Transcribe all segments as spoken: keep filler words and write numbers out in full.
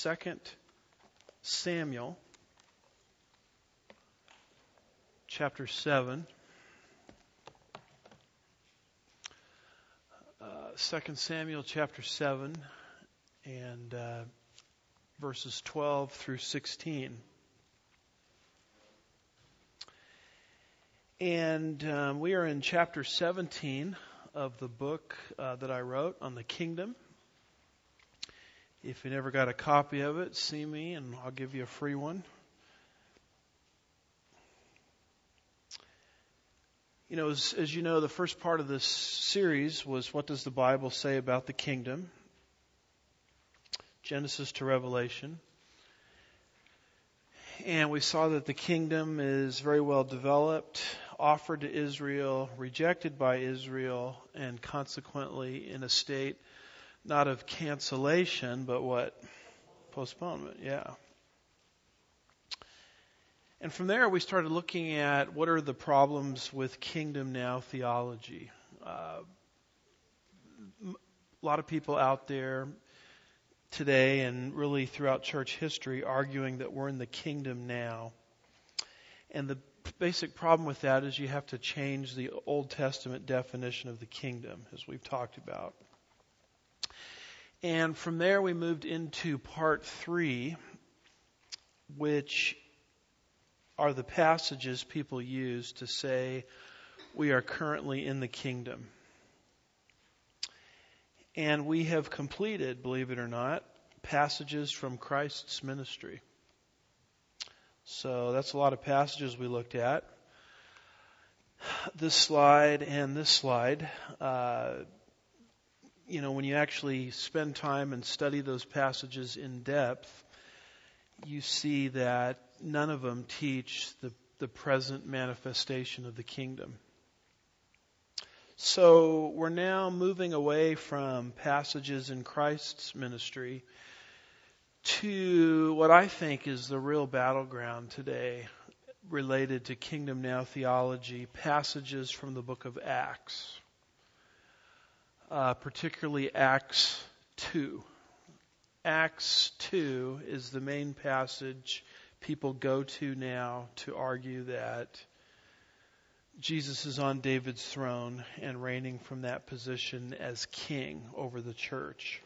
Second Samuel chapter seven. Uh, Second Samuel chapter seven and uh, verses twelve through sixteen. And um, we are in chapter seventeen of the book uh, that I wrote on the kingdom. If you never got a copy of it, see me and I'll give you a free one. You know, as, as you know, the first part of this series was what does the Bible say about the kingdom? Genesis to Revelation. And we saw that the kingdom is very well developed, offered to Israel, rejected by Israel, and consequently in a state not of cancellation, but what? Postponement, yeah. And from there we started looking at what are the problems with kingdom now theology. Uh, a lot of people out there today and really throughout church history arguing that we're in the kingdom now. And the basic problem with that is you have to change the Old Testament definition of the kingdom, as we've talked about. And from there we moved into part three, which are the passages people use to say we are currently in the kingdom. And we have completed, believe it or not, passages from Christ's ministry. So that's a lot of passages we looked at. This slide and this slide, uh, you know, when you actually spend time and study those passages in depth, you see that none of them teach the, the present manifestation of the kingdom. So we're now moving away from passages in Christ's ministry to what I think is the real battleground today related to kingdom now theology, passages from the book of Acts, uh, particularly Acts two. Acts two is the main passage people go to now to argue that Jesus is on David's throne and reigning from that position as king over the church.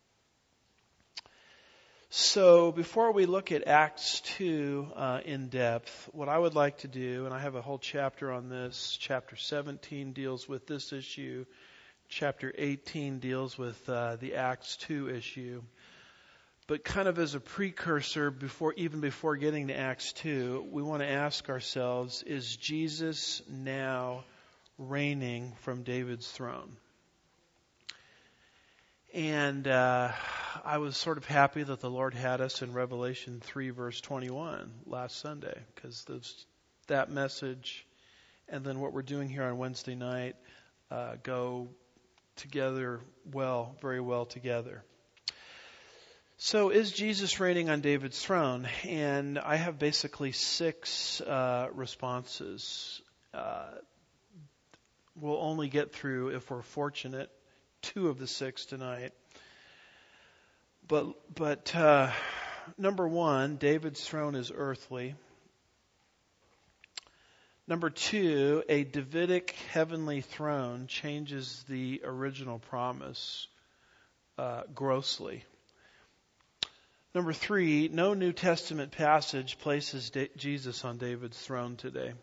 So before we look at Acts two uh, in depth, what I would like to do, and I have a whole chapter on this, chapter seventeen deals with this issue, chapter eighteen deals with uh, the Acts two issue. But kind of as a precursor, before even before getting to Acts two, we want to ask ourselves, is Jesus now reigning from David's throne? And uh, I was sort of happy that the Lord had us in Revelation three, verse twenty-one last Sunday, because that message and then what we're doing here on Wednesday night uh, go together well, very well together. So is Jesus reigning on David's throne? And I have basically six uh, responses. Uh, we'll only get through, if we're fortunate, two of the six tonight. But but uh, number one, David's throne is earthly. Number two, a Davidic heavenly throne changes the original promise uh, grossly. Number three, no New Testament passage places da- Jesus on David's throne today.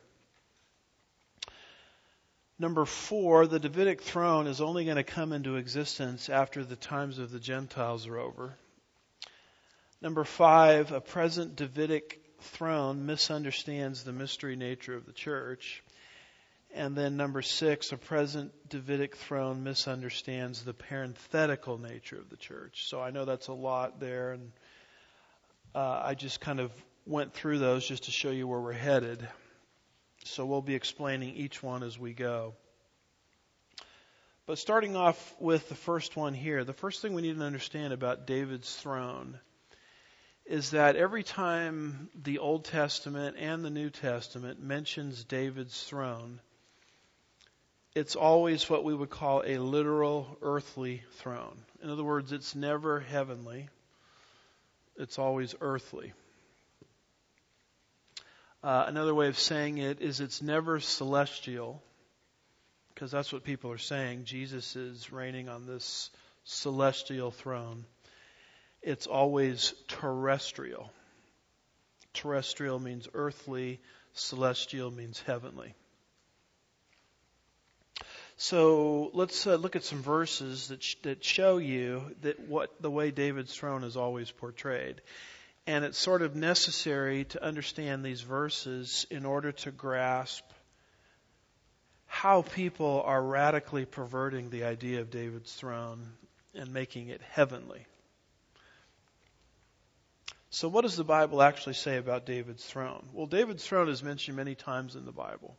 Number four, the Davidic throne is only going to come into existence after the times of the Gentiles are over. Number five, a present Davidic throne misunderstands the mystery nature of the church. And then number six, a present Davidic throne misunderstands the parenthetical nature of the church. So I know that's a lot there, and uh, I just kind of went through those just to show you where we're headed. So we'll be explaining each one as we go. But starting off with the first one here, the first thing we need to understand about David's throne is that every time the Old Testament and the New Testament mentions David's throne, it's always what we would call a literal earthly throne. In other words, it's never heavenly. It's always earthly. Uh, another way of saying it is it's never celestial, because that's what people are saying. Jesus is reigning on this celestial throne. It's always terrestrial. Terrestrial means earthly, celestial means heavenly. So let's uh, look at some verses that sh- that show you that what the way David's throne is always portrayed. And it's sort of necessary to understand these verses in order to grasp how people are radically perverting the idea of David's throne and making it heavenly. So what does the Bible actually say about David's throne? Well, David's throne is mentioned many times in the Bible.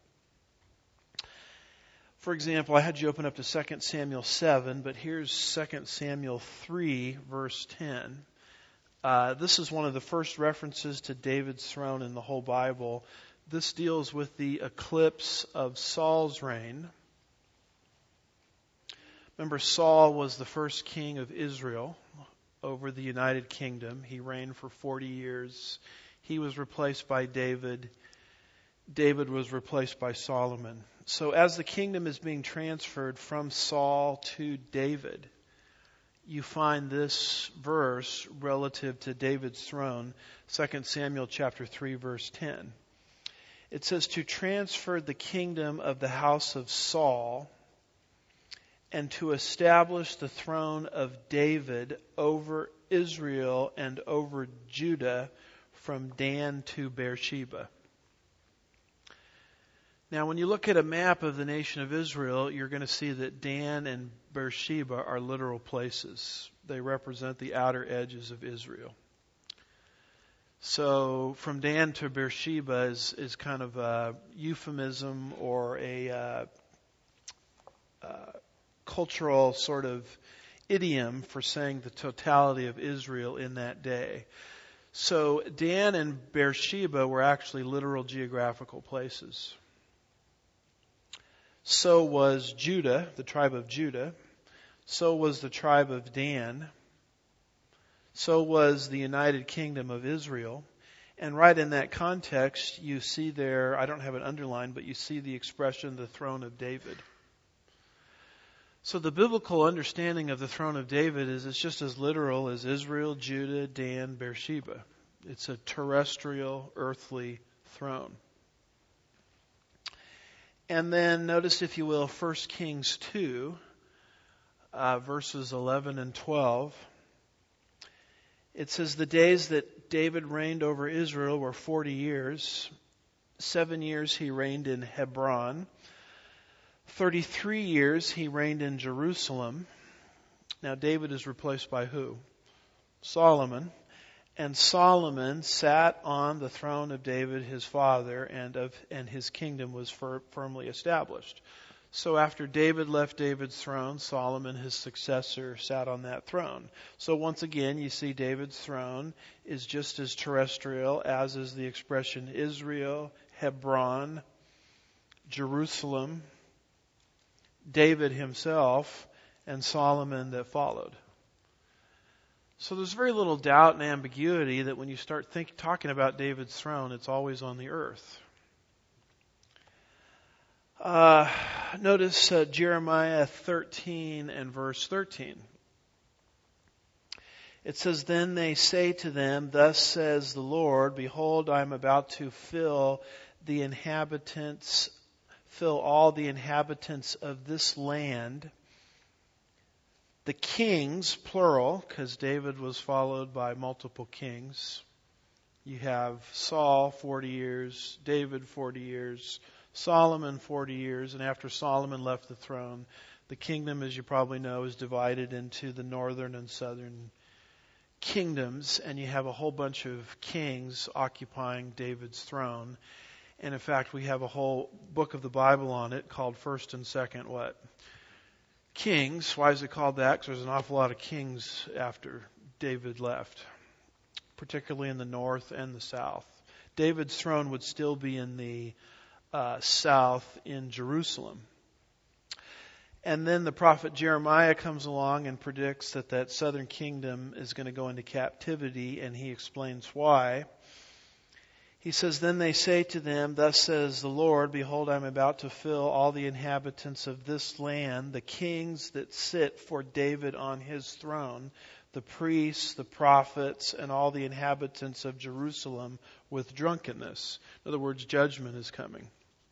For example, I had you open up to Second Samuel seven, but here's Second Samuel three, verse ten. Uh, this is one of the first references to David's throne in the whole Bible. This deals with the eclipse of Saul's reign. Remember, Saul was the first king of Israel over the United Kingdom. He reigned for forty years. He was replaced by David. David was replaced by Solomon. So as the kingdom is being transferred from Saul to David, you find this verse relative to David's throne, Second Samuel chapter three, verse ten. It says, to transfer the kingdom of the house of Saul and to establish the throne of David over Israel and over Judah from Dan to Beersheba. Now, when you look at a map of the nation of Israel, you're going to see that Dan and Beersheba are literal places. They represent the outer edges of Israel. So, from Dan to Beersheba is, is kind of a euphemism or a uh, uh, cultural sort of idiom for saying the totality of Israel in that day. So, Dan and Beersheba were actually literal geographical places. So was Judah, the tribe of Judah. So was the tribe of Dan. So was the United Kingdom of Israel. And right in that context, you see there, I don't have it underlined, but you see the expression, the throne of David. So the biblical understanding of the throne of David is it's just as literal as Israel, Judah, Dan, Beersheba. It's a terrestrial, earthly throne. And then notice, if you will, First Kings two, uh, verses eleven and twelve. It says, the days that David reigned over Israel were forty years. Seven years he reigned in Hebron. Thirty-three years he reigned in Jerusalem. Now David is replaced by who? Solomon. And Solomon sat on the throne of David his father, and of and his kingdom was fir- firmly established. So after David left David's throne, Solomon, his successor, sat on that throne. So once again, you see David's throne is just as terrestrial as is the expression Israel, Hebron, Jerusalem, David himself, and Solomon that followed. So there's very little doubt and ambiguity that when you start think, talking about David's throne, it's always on the earth. Uh, notice uh, Jeremiah thirteen and verse thirteen. It says, then they say to them, thus says the Lord, behold, I am about to fill the inhabitants, fill all the inhabitants of this land. The kings, plural, because David was followed by multiple kings. You have Saul, forty years, David, forty years, Solomon, forty years, and after Solomon left the throne, the kingdom, as you probably know, is divided into the northern and southern kingdoms, and you have a whole bunch of kings occupying David's throne. And in fact, we have a whole book of the Bible on it called First and Second what? Kings. Why is it called that? Because there's an awful lot of kings after David left, particularly in the north and the south. David's throne would still be in the uh, south in Jerusalem. And then the prophet Jeremiah comes along and predicts that that southern kingdom is going to go into captivity, and he explains why. He says, "Then they say to them, Thus says the Lord, Behold, I am about to fill all the inhabitants of this land, the kings that sit for David on his throne, the priests, the prophets, and all the inhabitants of Jerusalem with drunkenness." In other words, judgment is coming.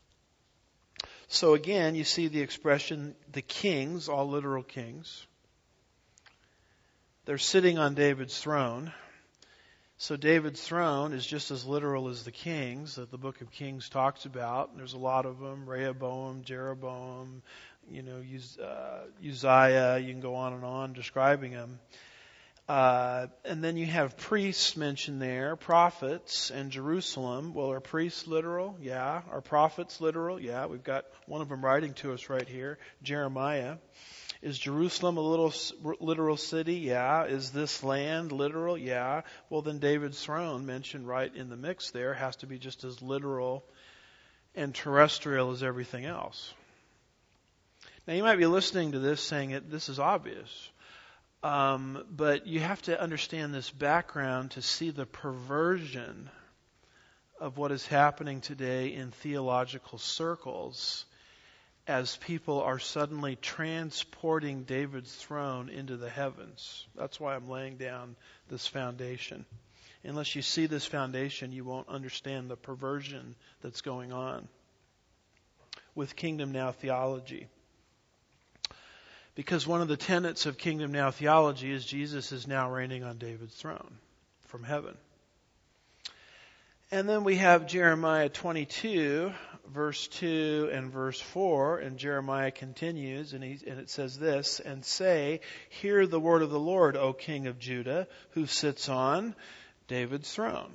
So again, you see the expression, the kings, all literal kings. They're sitting on David's throne. So David's throne is just as literal as the kings that the book of Kings talks about. There's a lot of them: Rehoboam, Jeroboam, you know, Uz- uh, Uzziah. You can go on and on describing them. Uh, and then you have priests mentioned there, prophets, and Jerusalem. Well, are priests literal? Yeah. Are prophets literal? Yeah. We've got one of them writing to us right here, Jeremiah. Is Jerusalem a little literal city? Yeah. Is this land literal? Yeah. Well, then David's throne, mentioned right in the mix there, has to be just as literal and terrestrial as everything else. Now, you might be listening to this saying it, this is obvious. Um, but you have to understand this background to see the perversion of what is happening today in theological circles as people are suddenly transporting David's throne into the heavens. That's why I'm laying down this foundation. Unless you see this foundation, you won't understand the perversion that's going on with Kingdom Now theology. Because one of the tenets of Kingdom Now theology is Jesus is now reigning on David's throne from heaven. And then we have Jeremiah twenty-two, verse two and verse four, and Jeremiah continues, and, he, and it says this, "And say, Hear the word of the Lord, O King of Judah, who sits on David's throne.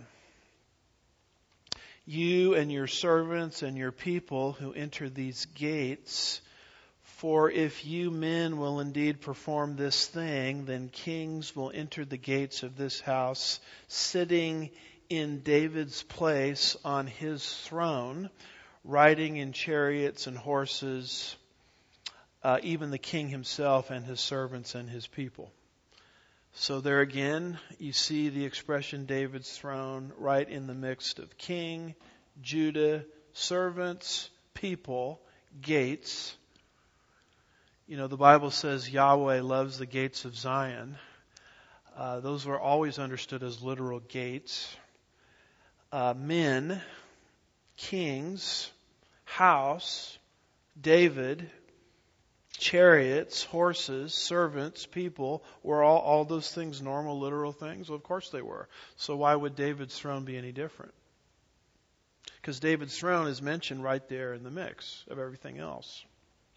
You and your servants and your people who enter these gates, for if you men will indeed perform this thing, then kings will enter the gates of this house, sitting in David's place on his throne, riding in chariots and horses, uh, even the king himself and his servants and his people." So there again, you see the expression David's throne right in the midst of king, Judah, servants, people, gates. You know, the Bible says Yahweh loves the gates of Zion. Uh, those were always understood as literal gates. Uh, men, kings, house, David, chariots, horses, servants, people, were all, all those things normal, literal things? Well, of course they were. So why would David's throne be any different? Because David's throne is mentioned right there in the mix of everything else.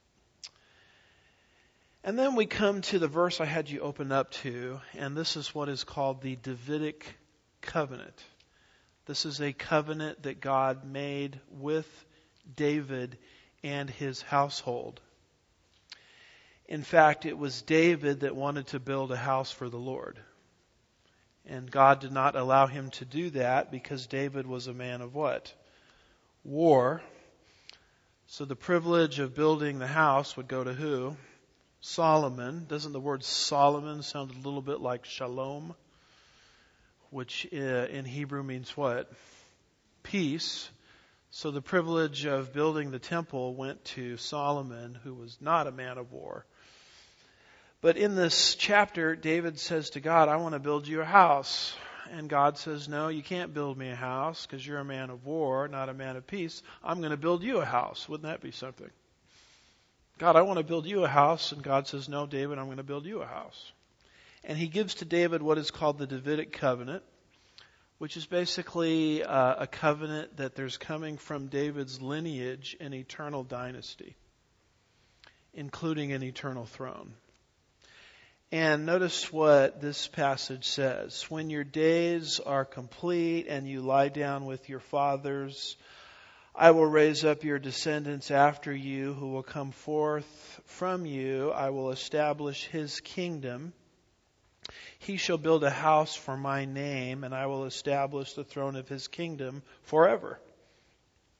And then we come to the verse I had you open up to, and this is what is called the Davidic covenant. This is a covenant that God made with David and his household. In fact, it was David that wanted to build a house for the Lord. And God did not allow him to do that because David was a man of what? War. So the privilege of building the house would go to who? Solomon. Doesn't the word Solomon sound a little bit like shalom? Which uh, in Hebrew means what? Peace. So the privilege of building the temple went to Solomon, who was not a man of war. But in this chapter, David says to God, I want to build you a house. And God says, no, you can't build me a house because you're a man of war, not a man of peace. I'm going to build you a house. Wouldn't that be something? God, I want to build you a house. And God says, no, David, I'm going to build you a house. And he gives to David what is called the Davidic covenant, which is basically uh, a covenant that there's coming from David's lineage an eternal dynasty, including an eternal throne. And notice what this passage says. When your days are complete and you lie down with your fathers, I will raise up your descendants after you who will come forth from you. I will establish his kingdom. He shall build a house for my name, and I will establish the throne of his kingdom forever.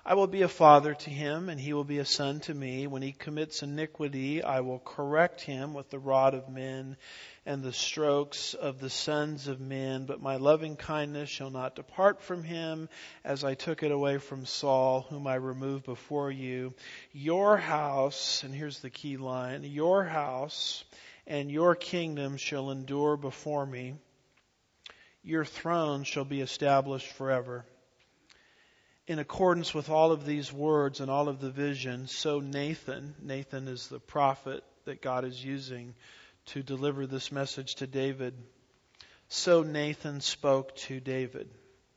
I will be a father to him, and he will be a son to me. When he commits iniquity, I will correct him with the rod of men and the strokes of the sons of men. But my loving kindness shall not depart from him, as I took it away from Saul, whom I removed before you. Your house," and here's the key line, "your house and your kingdom shall endure before me. Your throne shall be established forever." In accordance with all of these words and all of the vision, so Nathan, Nathan is the prophet that God is using to deliver this message to David, so Nathan spoke to David.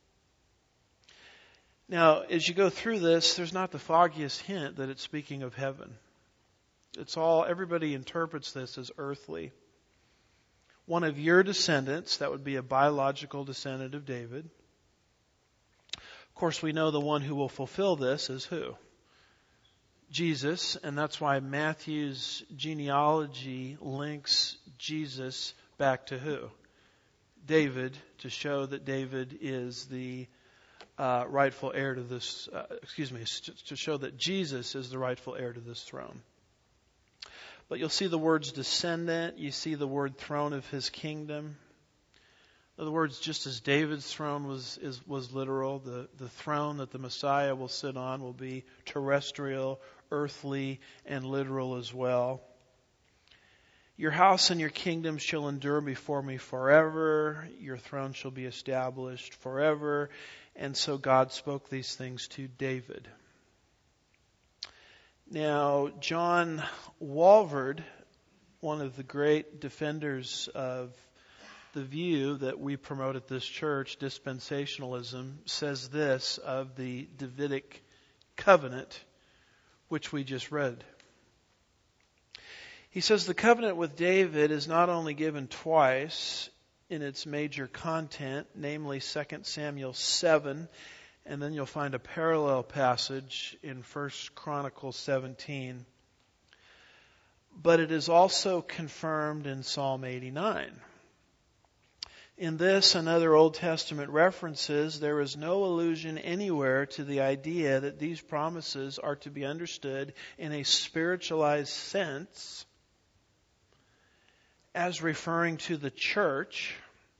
Now, as you go through this, there's not the foggiest hint that it's speaking of heaven. It's all, everybody interprets this as earthly. One of your descendants, that would be a biological descendant of David. Of course, we know the one who will fulfill this is who? Jesus, and that's why Matthew's genealogy links Jesus back to who? David, to show that David is the uh, rightful heir to this, uh, excuse me, to show that Jesus is the rightful heir to this throne. But you'll see the words descendant, you see the word throne of his kingdom. In other words, just as David's throne was is, was literal, the, the throne that the Messiah will sit on will be terrestrial, earthly, and literal as well. Your house and your kingdom shall endure before me forever. Your throne shall be established forever. And so God spoke these things to David. Now, John Walvoord, one of the great defenders of the view that we promote at this church, dispensationalism, says this of the Davidic covenant, which we just read. He says the covenant with David is not only given twice in its major content, namely Second Samuel seven, and then you'll find a parallel passage in First Chronicles seventeen, but it is also confirmed in Psalm eighty-nine. In this and other Old Testament references, there is no allusion anywhere to the idea that these promises are to be understood in a spiritualized sense as referring to the church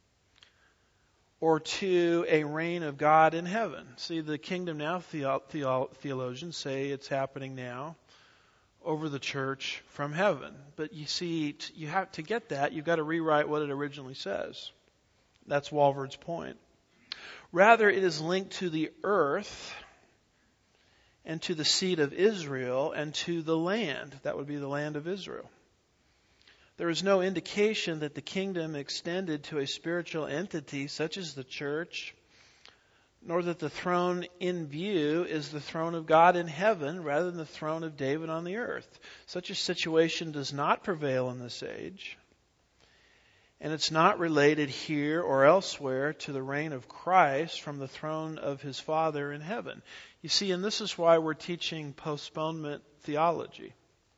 or to a reign of God in heaven. See, the Kingdom Now theo- theo- theologians say it's happening now over the church from heaven. But you see, you have to get that, you've got to rewrite what it originally says. That's Walvoord's point. Rather, it is linked to the earth and to the seed of Israel and to the land. That would be the land of Israel. There is no indication that the kingdom extended to a spiritual entity such as the church, nor that the throne in view is the throne of God in heaven rather than the throne of David on the earth. Such a situation does not prevail in this age. And it's not related here or elsewhere to the reign of Christ from the throne of his Father in heaven. You see, and this is why we're teaching postponement theology.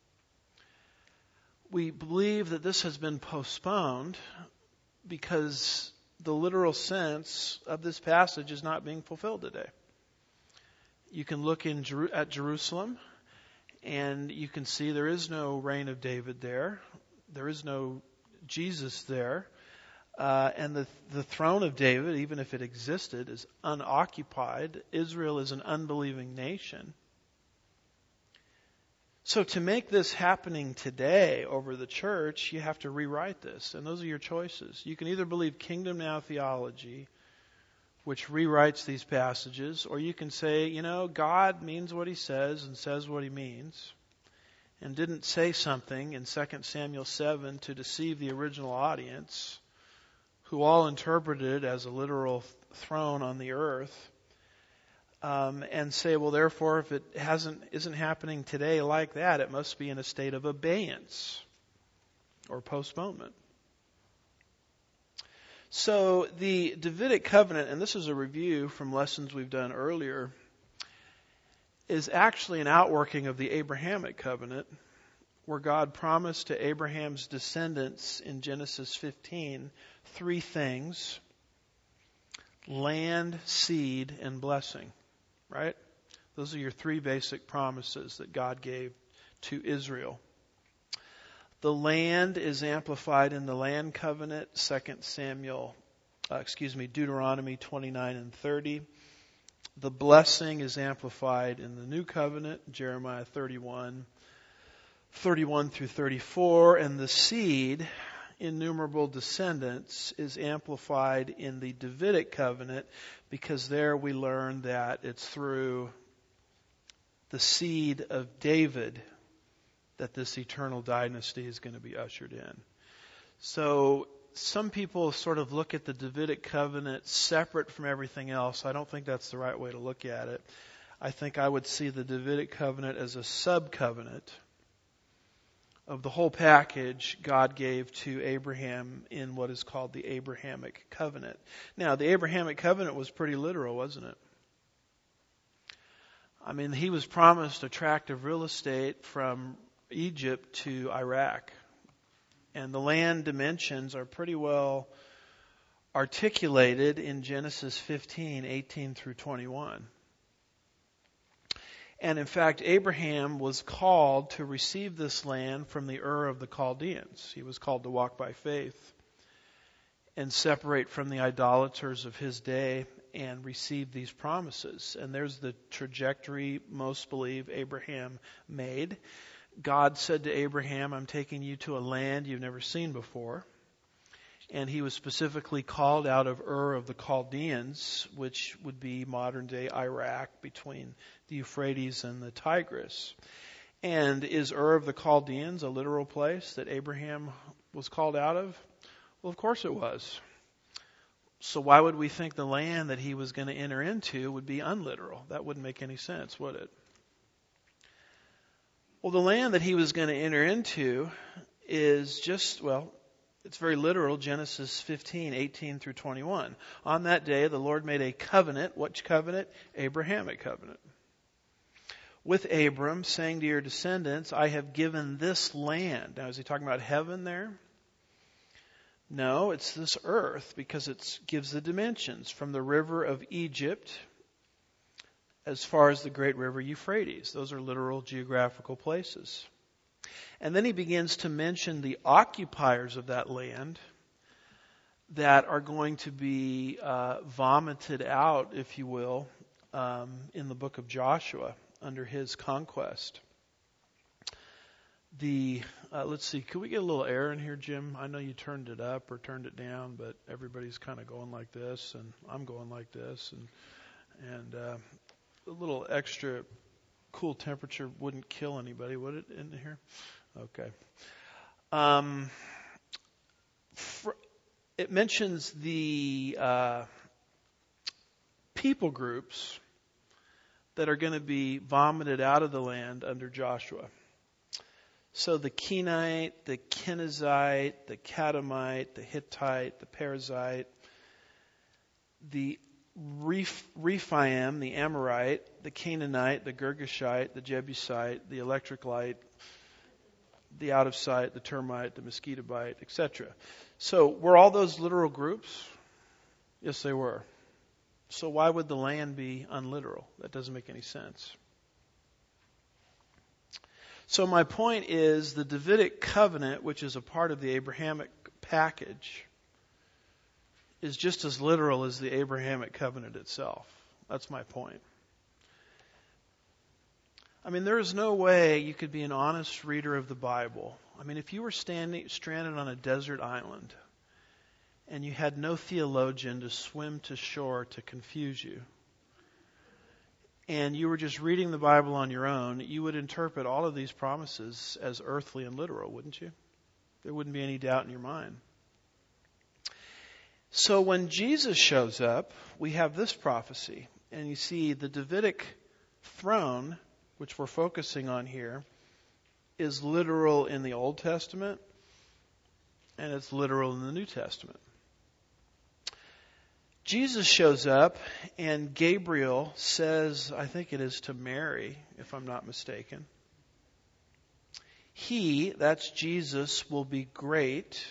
We believe that this has been postponed because the literal sense of this passage is not being fulfilled today. You can look in Jer- at Jerusalem and you can see there is no reign of David there. There is no Jesus there, uh, and the the throne of David, even if it existed, is unoccupied. Israel is an unbelieving nation. So to make this happening today over the church, you have to rewrite this, and those are your choices. You can either believe Kingdom Now theology, which rewrites these passages, or you can say, you know, God means what he says and says what he means, and didn't say something in Second Samuel seven to deceive the original audience, who all interpreted it as a literal throne on the earth, um, and say, well, therefore, if it hasn't isn't happening today like that, it must be in a state of abeyance or postponement. So the Davidic covenant, and this is a review from lessons we've done earlier, is actually an outworking of the Abrahamic covenant, where God promised to Abraham's descendants in Genesis fifteen three things: land, seed, and blessing. Right? Those are your three basic promises that God gave to Israel. The land is amplified in the land covenant, Second Samuel, uh, excuse me, Deuteronomy twenty-nine and thirty. The blessing is amplified in the new covenant, Jeremiah thirty-one, thirty-one through thirty-four, and the seed, innumerable descendants, is amplified in the Davidic covenant, because there we learn that it's through the seed of David that this eternal dynasty is going to be ushered in. So some people sort of look at the Davidic covenant separate from everything else. I don't think that's the right way to look at it. I think I would see the Davidic covenant as a sub-covenant of the whole package God gave to Abraham in what is called the Abrahamic covenant. Now, the Abrahamic covenant was pretty literal, wasn't it? I mean, he was promised a tract of real estate from Egypt to Iraq. And the land dimensions are pretty well articulated in Genesis fifteen, eighteen through twenty-one. And in fact, Abraham was called to receive this land from the Ur of the Chaldeans. He was called to walk by faith and separate from the idolaters of his day and receive these promises. And there's the trajectory most believe Abraham made. God said to Abraham, I'm taking you to a land you've never seen before. And he was specifically called out of Ur of the Chaldeans, which would be modern-day Iraq, between the Euphrates and the Tigris. And is Ur of the Chaldeans a literal place that Abraham was called out of? Well, of course it was. So why would we think the land that he was going to enter into would be unliteral? That wouldn't make any sense, would it? Well, the land that he was going to enter into is just, well, it's very literal, Genesis fifteen, eighteen through twenty-one. On that day, the Lord made a covenant. Which covenant? Abrahamic covenant. With Abram, saying to your descendants, I have given this land. Now, is he talking about heaven there? No, it's this earth, because it gives the dimensions from the river of Egypt as far as the great river Euphrates. Those are literal geographical places. And then he begins to mention the occupiers of that land that are going to be uh, vomited out, if you will, um, in the book of Joshua under his conquest. The uh, let's see, could we get a little air in here, Jim? I know you turned it up or turned it down, but everybody's kind of going like this, and I'm going like this, and and uh, a little extra cool temperature wouldn't kill anybody, would it, in here? Okay. Um, for, it mentions the uh, people groups that are going to be vomited out of the land under Joshua. So the Kenite, the Kenizzite, the Catamite, the Hittite, the Perizzite, the Rephaim, the Amorite, the Canaanite, the Girgashite, the Jebusite, the Electricite, the out of sight, the termite, the mosquitobite, et cetera. So were all those literal groups? Yes, they were. So why would the land be unliteral? That doesn't make any sense. So my point is the Davidic covenant, which is a part of the Abrahamic package, is just as literal as the Abrahamic covenant itself. That's my point. I mean, there is no way you could be an honest reader of the Bible. I mean, if you were standing stranded on a desert island and you had no theologian to swim to shore to confuse you, and you were just reading the Bible on your own, you would interpret all of these promises as earthly and literal, wouldn't you? There wouldn't be any doubt in your mind. So when Jesus shows up, we have this prophecy. And you see the Davidic throne, which we're focusing on here, is literal in the Old Testament, and it's literal in the New Testament. Jesus shows up, and Gabriel says, I think it is to Mary, if I'm not mistaken, he, that's Jesus, will be great.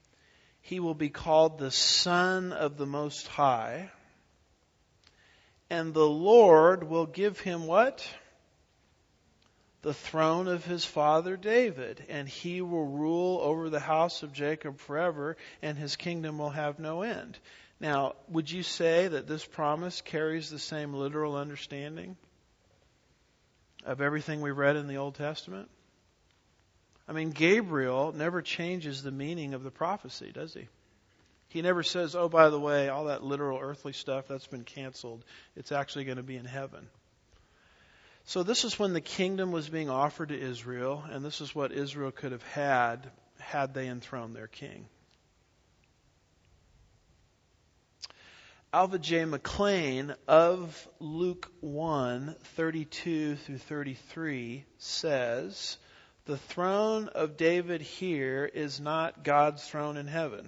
He will be called the Son of the Most High, And the Lord will give him what? The throne of his father David, and he will rule over the house of Jacob forever, and his kingdom will have no end. Now, would you say that this promise carries the same literal understanding of everything we read in the Old Testament? I mean, Gabriel never changes the meaning of the prophecy, does he? He never says, oh, by the way, all that literal earthly stuff, that's been canceled. It's actually going to be in heaven. So this is when the kingdom was being offered to Israel, and this is what Israel could have had had they enthroned their king. Alva J. McLean of Luke one, thirty-two through thirty-three says, the throne of David here is not God's throne in heaven,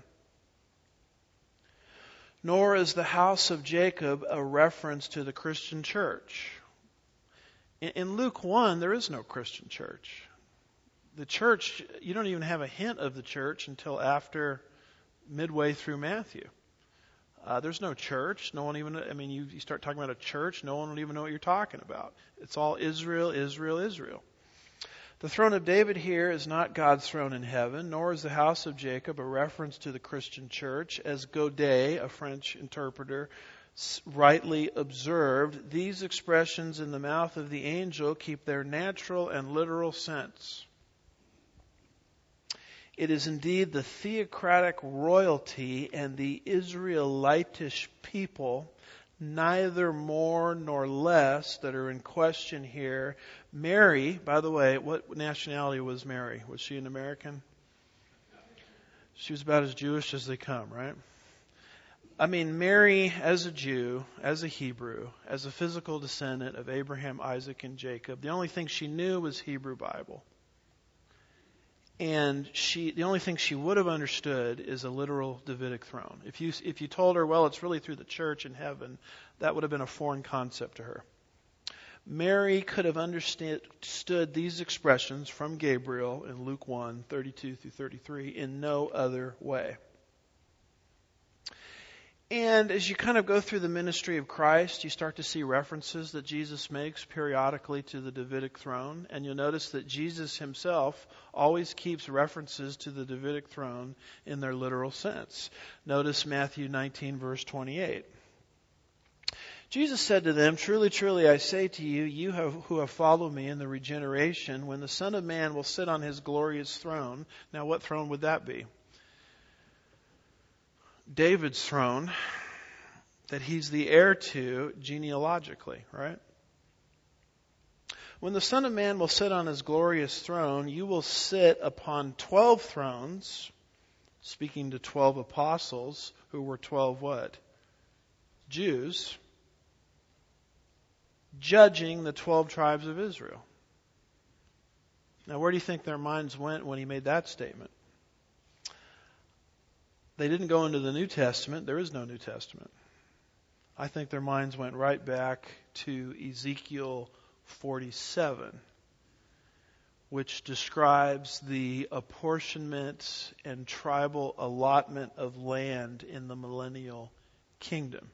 nor is the house of Jacob a reference to the Christian church. In Luke one, there is no Christian church. The church, you don't even have a hint of the church until after midway through Matthew. Uh, there's no church. No one even, I mean, you, you start talking about a church, no one will even know what you're talking about. It's all Israel, Israel, Israel. The throne of David here is not God's throne in heaven, nor is the house of Jacob a reference to the Christian church. As Godet, a French interpreter, rightly observed, these expressions in the mouth of the angel keep their natural and literal sense. It is indeed the theocratic royalty and the Israelitish people, neither more nor less, that are in question here. Mary, by the way, what nationality was Mary? Was she an American? She was about as Jewish as they come, right? I mean, Mary, as a Jew, as a Hebrew, as a physical descendant of Abraham, Isaac, and Jacob, the only thing she knew was Hebrew Bible. And she, the only thing she would have understood is a literal Davidic throne. If you, if you told her, well, it's really through the church in heaven, that would have been a foreign concept to her. Mary could have understood these expressions from Gabriel in Luke one, thirty-two through thirty-three in no other way. And as you kind of go through the ministry of Christ, you start to see references that Jesus makes periodically to the Davidic throne. And you'll notice that Jesus himself always keeps references to the Davidic throne in their literal sense. Notice Matthew nineteen, verse twenty-eight. Jesus said to them, truly, truly, I say to you, you have, who have followed me in the regeneration, when the Son of Man will sit on his glorious throne. Now, what throne would that be? David's throne that he's the heir to genealogically, right? When the Son of Man will sit on his glorious throne, you will sit upon twelve thrones, speaking to twelve apostles who were twelve what? Jews, judging the twelve tribes of Israel. Now, where do you think their minds went when he made that statement? They didn't go into the New Testament. There is no New Testament. I think their minds went right back to Ezekiel forty-seven, which describes the apportionment and tribal allotment of land in the millennial kingdom.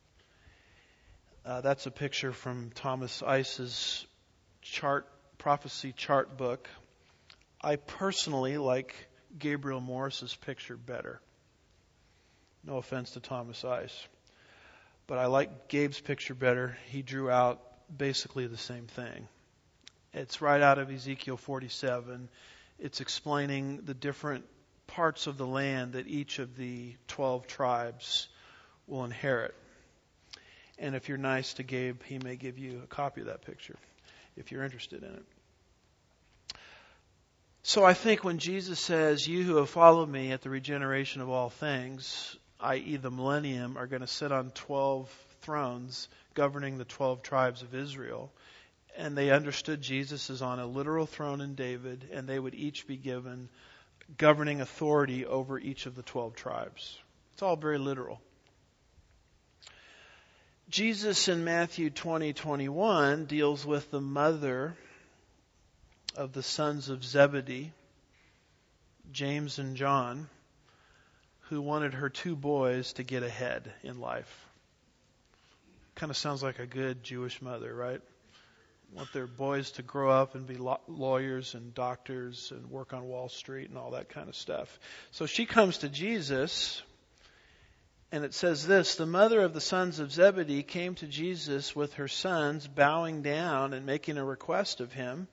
Uh, that's a picture from Thomas Ice's chart, prophecy chart book. I personally like Gabriel Morris's picture better. No offense to Thomas Ice. But I like Gabe's picture better. He drew out basically the same thing. It's right out of Ezekiel forty-seven. It's explaining the different parts of the land that each of the twelve tribes will inherit. And if you're nice to Gabe, he may give you a copy of that picture if you're interested in it. So I think when Jesus says, you who have followed me at the regeneration of all things, that is the millennium, are going to sit on twelve thrones governing the twelve tribes of Israel. And they understood Jesus is on a literal throne in David, and they would each be given governing authority over each of the twelve tribes. It's all very literal. Jesus in Matthew twenty, twenty-one deals with the mother of the sons of Zebedee, James and John, who wanted her two boys to get ahead in life. kind of sounds like a good Jewish mother, right? Want their boys to grow up and be lawyers and doctors and work on Wall Street and all that kind of stuff. So she comes to Jesus, and it says this: the mother of the sons of Zebedee came to Jesus with her sons, bowing down and making a request of him.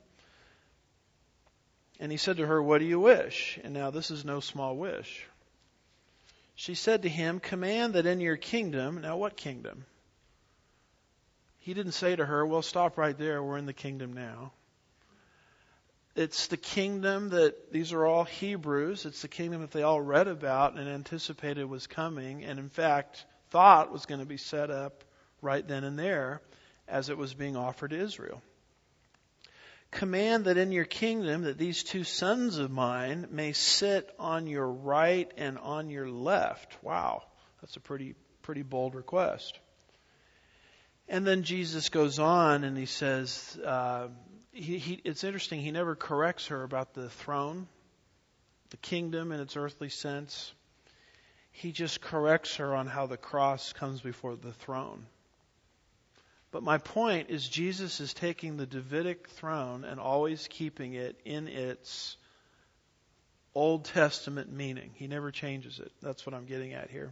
And he said to her, "What do you wish?" And now this is no small wish. She said to him, "Command that in your kingdom..." Now what kingdom? He didn't say to her, "Well, stop right there. We're in the kingdom now." It's the kingdom that, these are all Hebrews, it's the kingdom that they all read about and anticipated was coming, and in fact thought was going to be set up right then and there as it was being offered to Israel. "Command that in your kingdom that these two sons of mine may sit on your right and on your left." Wow, that's a pretty pretty bold request. And then Jesus goes on and he says, uh, he, he, it's interesting, he never corrects her about the throne, the kingdom in its earthly sense. He just corrects her on how the cross comes before the throne. But my point is, Jesus is taking the Davidic throne and always keeping it in its Old Testament meaning. He never changes it. That's what I'm getting at here.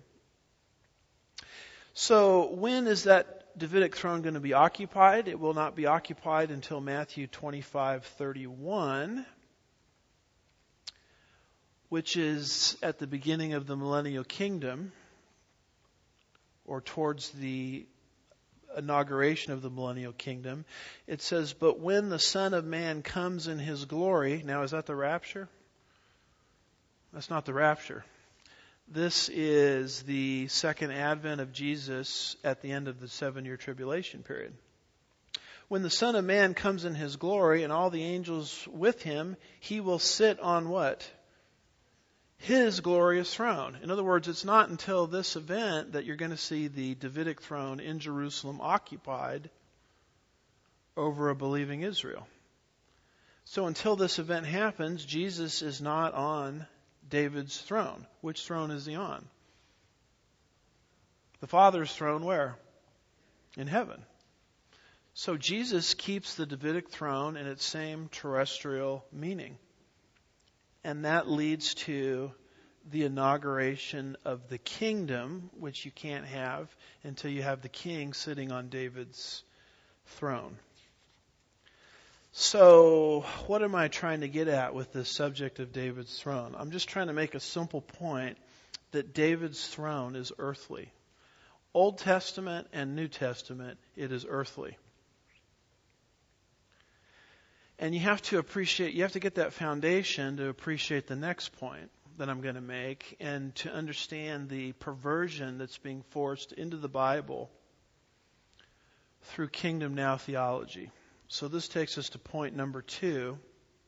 So when is that Davidic throne going to be occupied? It will not be occupied until Matthew twenty-five thirty-one, which is at the beginning of the millennial kingdom, or towards the inauguration of the millennial kingdom. It says, "But when the Son of Man comes in his glory..." Now, is that the rapture? That's not the rapture. This is the second advent of Jesus at the end of the seven-year tribulation period. "When the Son of Man comes in his glory and all the angels with him, he will sit on" what? "His glorious throne." In other words, it's not until this event that you're going to see the Davidic throne in Jerusalem occupied over a believing Israel. So until this event happens, Jesus is not on David's throne. Which throne is he on? The Father's throne where? In heaven. So Jesus keeps the Davidic throne in its same terrestrial meaning. And that leads to the inauguration of the kingdom, which you can't have until you have the king sitting on David's throne. So, what am I trying to get at with this subject of David's throne? I'm just trying to make a simple point that David's throne is earthly. Old Testament and New Testament, it is earthly. And you have to appreciate, you have to get that foundation to appreciate the next point that I'm going to make, and to understand the perversion that's being forced into the Bible through Kingdom Now theology. So this takes us to point number two.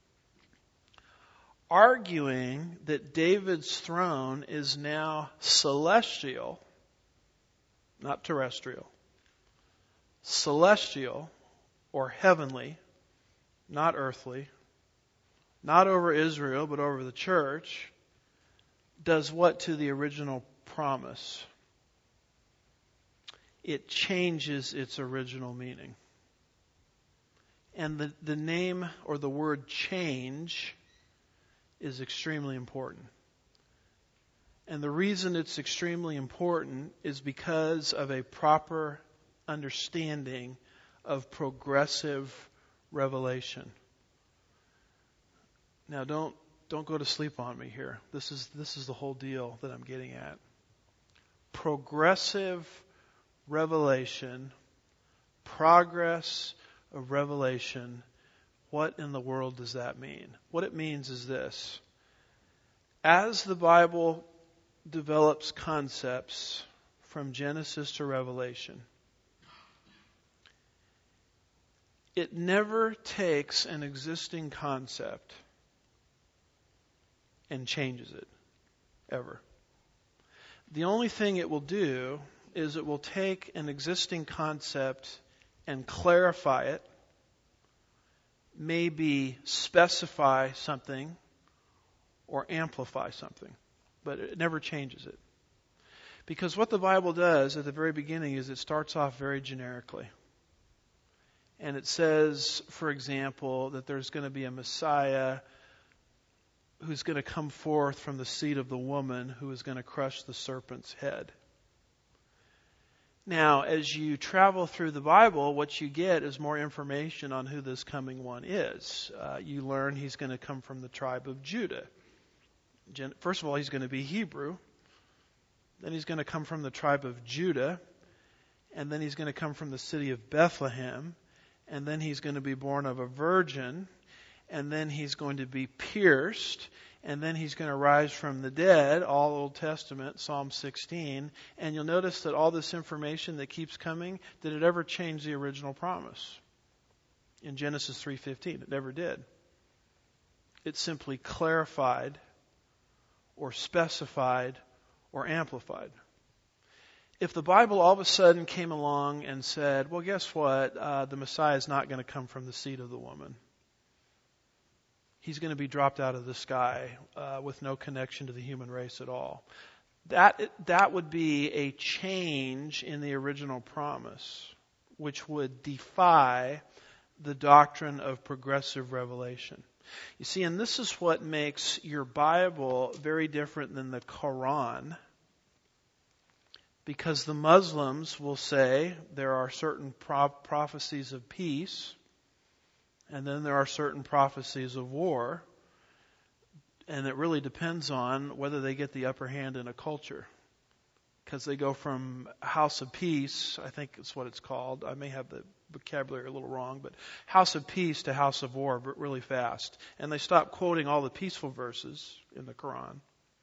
Arguing that David's throne is now celestial, not terrestrial, celestial or heavenly, not earthly, not over Israel but over the church, does what to the original promise? It changes its original meaning. And the, the name or the word change is extremely important. And the reason it's extremely important is because of a proper understanding of progressive revelation. Now don't don't go to sleep on me here. This is this is the whole deal that I'm getting at. Progressive revelation, progress of revelation. What in the world does that mean? What it means is this: as the Bible develops concepts from Genesis to Revelation, it never takes an existing concept and changes it, ever. The only thing it will do is it will take an existing concept and clarify it, maybe specify something or amplify something, but it never changes it. Because what the Bible does at the very beginning is it starts off very generically. And it says, for example, that there's going to be a Messiah who's going to come forth from the seed of the woman who is going to crush the serpent's head. Now, as you travel through the Bible, what you get is more information on who this coming one is. Uh, you learn he's going to come from the tribe of Judah. First of all, he's going to be Hebrew. Then he's going to come from the tribe of Judah. And then he's going to come from the city of Bethlehem. And then he's going to be born of a virgin. And then he's going to be pierced. And then he's going to rise from the dead, all Old Testament, Psalm sixteen. And you'll notice that all this information that keeps coming, did it ever change the original promise? In Genesis three fifteen, it never did. It simply clarified or specified or amplified. If the Bible all of a sudden came along and said, well, guess what? Uh, the Messiah is not going to come from the seed of the woman. He's going to be dropped out of the sky uh, with no connection to the human race at all. That that would be a change in the original promise, which would defy the doctrine of progressive revelation. You see, and this is what makes your Bible very different than the Quran, because the Muslims will say there are certain pro- prophecies of peace, and then there are certain prophecies of war, and it really depends on whether they get the upper hand in a culture. Because they go from house of peace, I think it's what it's called. I may have the vocabulary a little wrong, but house of peace to house of war really fast. And they stop quoting all the peaceful verses in the Quran.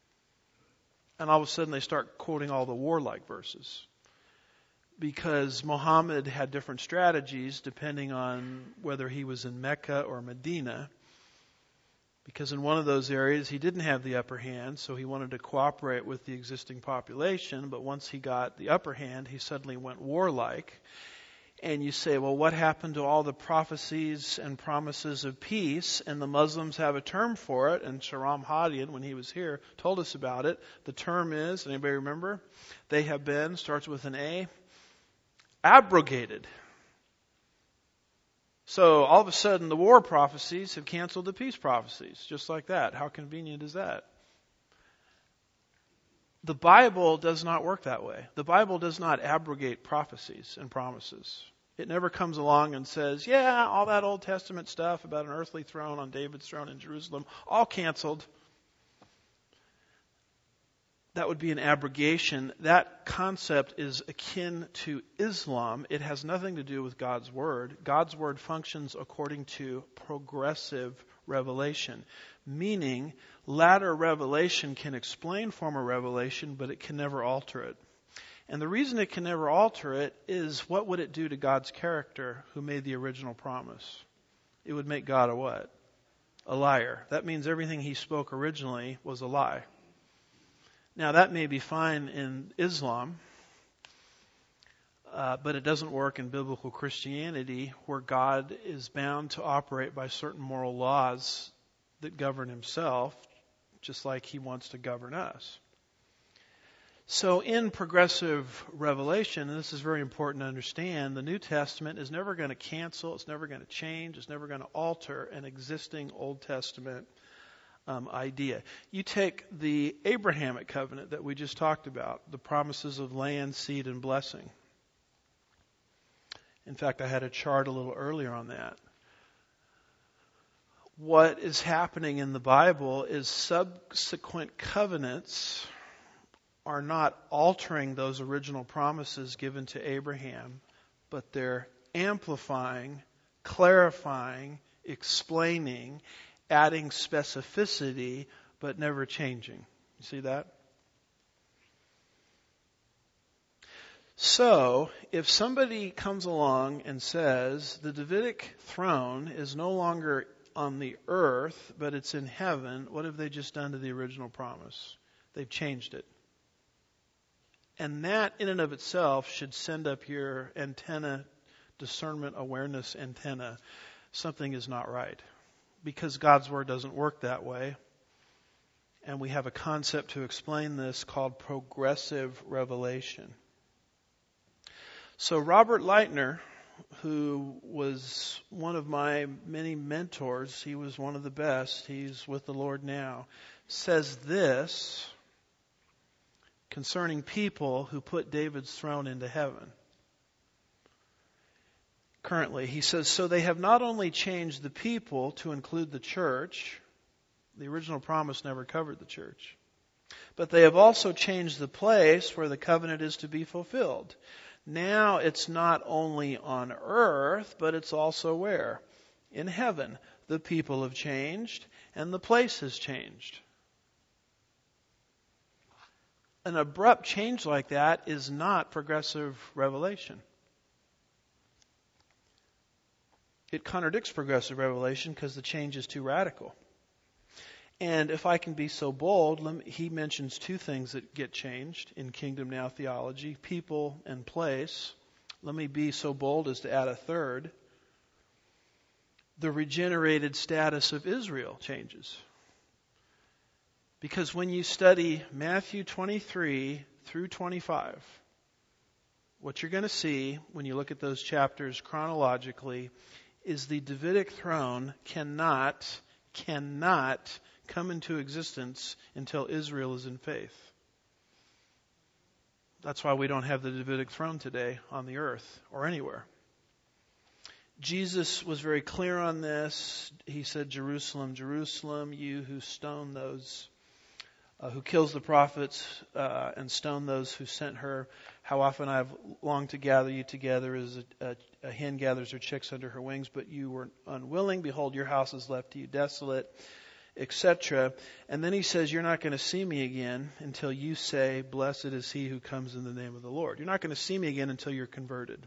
And all of a sudden they start quoting all the warlike verses. Because Muhammad had different strategies depending on whether he was in Mecca or Medina. Because in one of those areas he didn't have the upper hand, so he wanted to cooperate with the existing population. But once he got the upper hand, he suddenly went warlike. And you say, well, what happened to all the prophecies and promises of peace? And the Muslims have a term for it. And Sharam Hadian, when he was here, told us about it. The term is, anybody remember? They have been, starts with an A, abrogated. So all of a sudden the war prophecies have canceled the peace prophecies, just like that. How convenient is that? The Bible does not work that way. The Bible does not abrogate prophecies and promises. It never comes along and says, yeah, all that Old Testament stuff about an earthly throne on David's throne in Jerusalem, all canceled. That would be an abrogation. That concept is akin to Islam. It has nothing to do with God's Word. God's Word functions according to progressive revelation, meaning latter revelation can explain former revelation, but it can never alter it. And the reason it can never alter it is, what would it do to God's character who made the original promise? It would make God a what? A liar. That means everything he spoke originally was a lie. Now, that may be fine in Islam, uh, but it doesn't work in biblical Christianity, where God is bound to operate by certain moral laws that govern himself, just like he wants to govern us. So in progressive revelation, and this is very important to understand, the New Testament is never going to cancel, it's never going to change, it's never going to alter an existing Old Testament Um, idea. You take the Abrahamic covenant that we just talked about, the promises of land, seed, and blessing. In fact, I had a chart a little earlier on that. What is happening in the Bible is subsequent covenants are not altering those original promises given to Abraham, but they're amplifying, clarifying, explaining, adding specificity, but never changing. You see that? So, if somebody comes along and says the Davidic throne is no longer on the earth, but it's in heaven, what have they just done to the original promise? They've changed it. And that in and of itself should send up your antenna, discernment, awareness antenna. Something is not right. Because God's Word doesn't work that way. And we have a concept to explain this called progressive revelation. So Robert Leitner, who was one of my many mentors, he was one of the best, he's with the Lord now, says this concerning people who put David's throne into heaven. Currently, he says, so they have not only changed the people to include the church, the original promise never covered the church, but they have also changed the place where the covenant is to be fulfilled. Now it's not only on earth, but it's also where? In heaven. The people have changed and the place has changed. An abrupt change like that is not progressive revelation. It contradicts progressive revelation because the change is too radical. And if I can be so bold, let me, he mentions two things that get changed in Kingdom Now theology, people and place. Let me be so bold as to add a third. The regenerated status of Israel changes. Because when you study Matthew twenty-three through twenty-five, what you're going to see when you look at those chapters chronologically is the Davidic throne cannot, cannot come into existence until Israel is in faith. That's why we don't have the Davidic throne today on the earth or anywhere. Jesus was very clear on this. He said, Jerusalem, Jerusalem, you who stone those, uh, who kills the prophets uh, and stone those who sent her. How often I have longed to gather you together as a, a, a hen gathers her chicks under her wings, but you were unwilling. Behold, your house is left to you desolate, et cetera. And then he says, you're not going to see me again until you say, blessed is he who comes in the name of the Lord. You're not going to see me again until you're converted.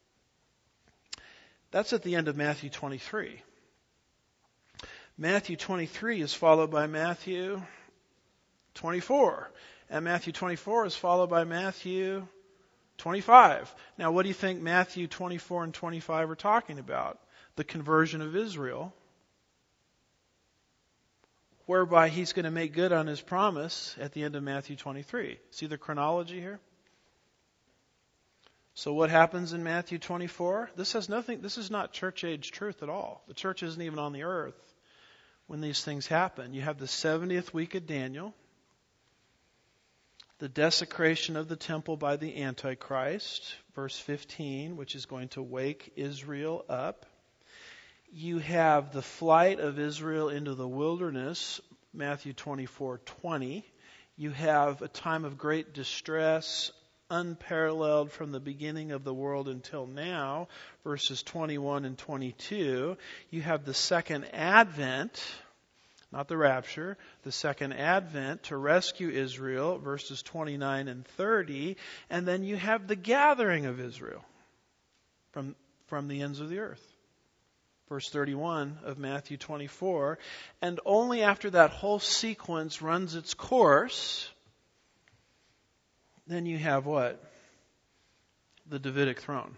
That's at the end of Matthew twenty-three. Matthew twenty-three is followed by Matthew twenty-four. And Matthew twenty-four is followed by Matthew twenty-five. Now, what do you think Matthew twenty-four and twenty-five are talking about? The conversion of Israel, whereby he's going to make good on his promise at the end of Matthew twenty-three. See the chronology here? So what happens in Matthew twenty-four? This has nothing, this is not church age truth at all. The church isn't even on the earth when these things happen. You have the seventieth week of Daniel, the desecration of the temple by the Antichrist, verse fifteen, which is going to wake Israel up. You have the flight of Israel into the wilderness, Matthew twenty-four twenty. You have a time of great distress, unparalleled from the beginning of the world until now, verses twenty-one and twenty-two. You have the second advent, not the rapture, the second advent to rescue Israel, verses twenty-nine and thirty. And then you have the gathering of Israel from, from the ends of the earth. Verse thirty-one of Matthew twenty-four. And only after that whole sequence runs its course, then you have what? The Davidic throne.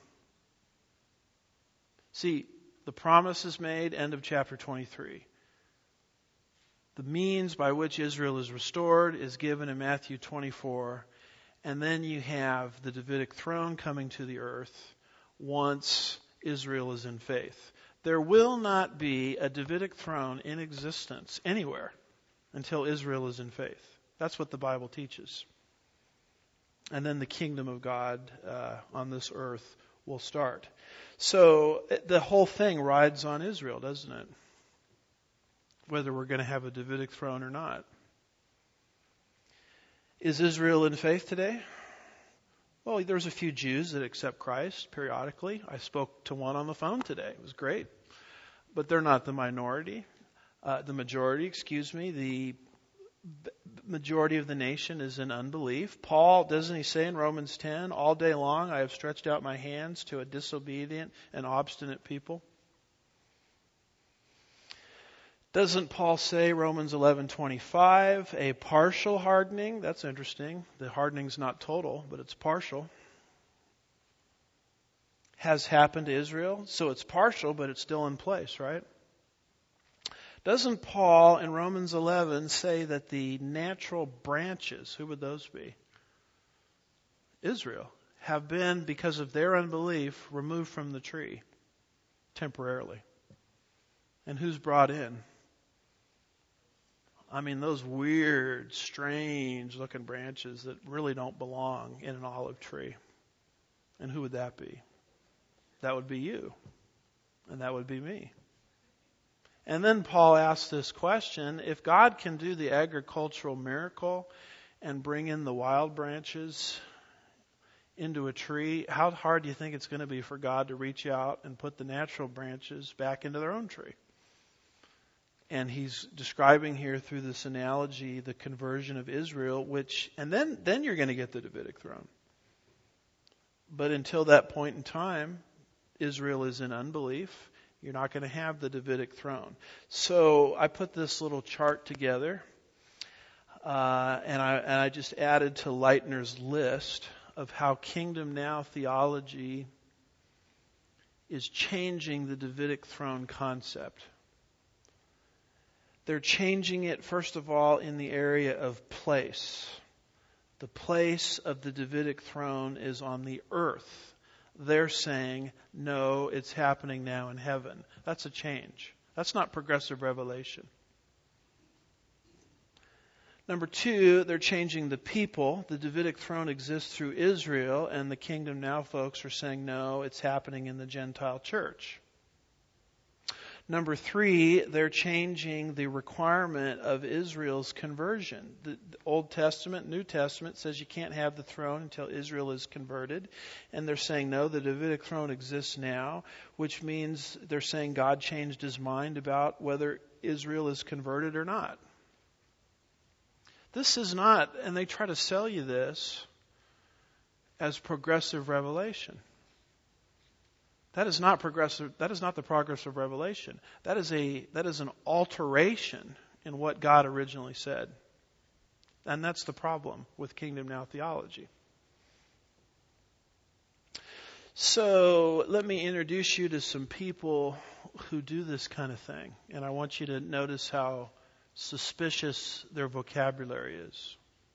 See, the promise is made, end of chapter twenty-three. The means by which Israel is restored is given in Matthew twenty-four. And then you have the Davidic throne coming to the earth once Israel is in faith. There will not be a Davidic throne in existence anywhere until Israel is in faith. That's what the Bible teaches. And then the kingdom of God uh, on this earth will start. So the whole thing rides on Israel, doesn't it? Whether we're going to have a Davidic throne or not. Is Israel in faith today? Well, there's a few Jews that accept Christ periodically. I spoke to one on the phone today. It was great. But they're not the minority. Uh, the majority, excuse me. The majority of the nation is in unbelief. Paul, doesn't he say in Romans ten, all day long I have stretched out my hands to a disobedient and obstinate people? Doesn't Paul say, Romans eleven twenty-five, a partial hardening? That's interesting. The hardening's not total, but it's partial. Has happened to Israel. So it's partial, but it's still in place, right? Doesn't Paul in Romans eleven say that the natural branches, who would those be? Israel, have been, because of their unbelief, removed from the tree temporarily. And who's brought in? I mean, those weird, strange looking branches that really don't belong in an olive tree. And who would that be? That would be you. And that would be me. And then Paul asks this question: if God can do the agricultural miracle and bring in the wild branches into a tree, how hard do you think it's going to be for God to reach out and put the natural branches back into their own tree? And he's describing here through this analogy the conversion of Israel, which, and then, then you're going to get the Davidic throne. But until that point in time, Israel is in unbelief. You're not going to have the Davidic throne. So I put this little chart together, uh, and I and I just added to Leitner's list of how Kingdom Now theology is changing the Davidic throne concept. They're changing it, first of all, in the area of place. The place of the Davidic throne is on the earth. They're saying, no, it's happening now in heaven. That's a change. That's not progressive revelation. Number two, they're changing the people. The Davidic throne exists through Israel, and the Kingdom Now folks are saying, no, it's happening in the Gentile church. Number three, they're changing the requirement of Israel's conversion. The Old Testament, New Testament says you can't have the throne until Israel is converted. And they're saying, no, the Davidic throne exists now, which means they're saying God changed his mind about whether Israel is converted or not. This is not, and they try to sell you this as progressive revelation. That is not progressive. That is not the progress of revelation. That is a that is an alteration in what God originally said. And that's the problem with Kingdom Now theology. So let me introduce you to some people who do this kind of thing. And I want you to notice how suspicious their vocabulary is.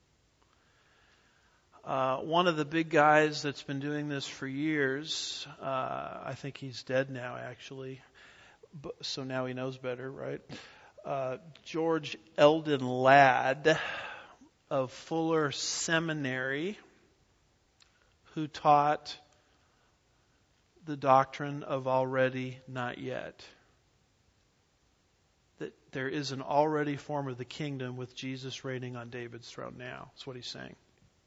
Uh, one of the big guys that's been doing this for years, uh, I think he's dead now, actually, but, so now he knows better, right? Uh, George Eldon Ladd of Fuller Seminary, who taught the doctrine of already, not yet. That there is an already form of the kingdom with Jesus reigning on David's throne now. That's what he's saying.